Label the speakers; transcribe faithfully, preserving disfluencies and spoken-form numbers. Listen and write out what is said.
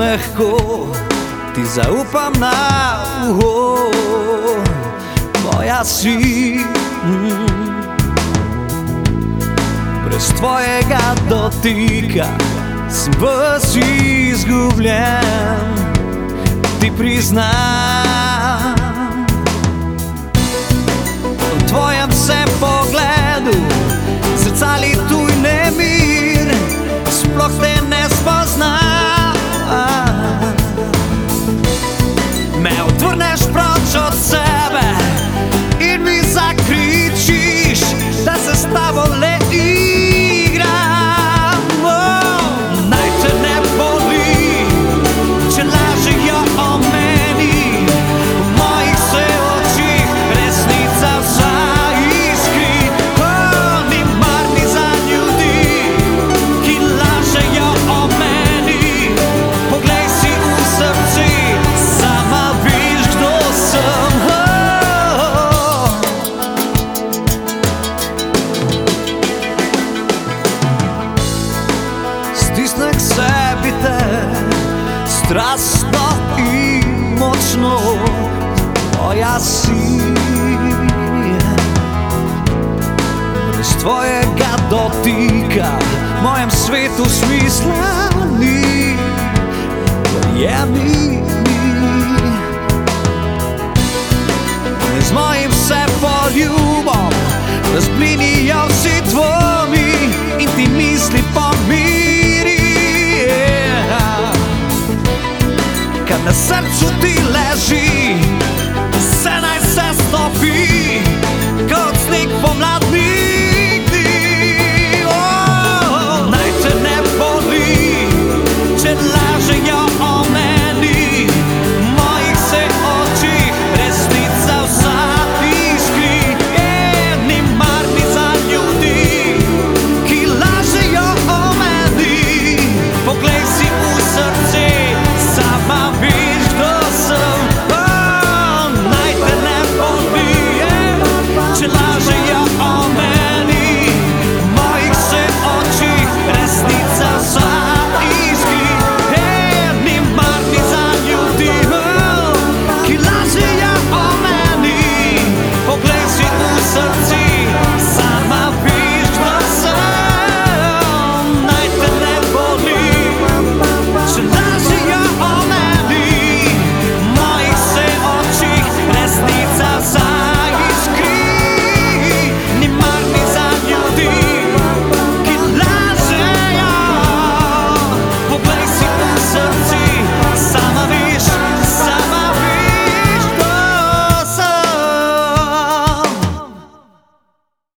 Speaker 1: mehko ti zaupam na uho, moja si. mm. Brez tvojega dotika sem ves izgubljen, ti priznam. V tvojem se pogledu zrcali tuj nemir, sploh te ne spoznam. Me odvrneš proč od sebe in mi zakričiš, da se s tabo le igram. Oh, naj te ne boli, če lažejo o meni, v mojih se očih resnica vsa iskri. Oh, ni mar ni za ljudi, ki lažejo o meni. Poglej si v srce, sama viš, kdo sem. Oh. Stisne k sebi te strastno in močno, moja si. Brez tvojega dotika v mojem svetu smisla ni, verjemi mi. Z mojim se poljubom razplinijo vsi dvomi in ti misli pomiri. Kad na srcu ti leži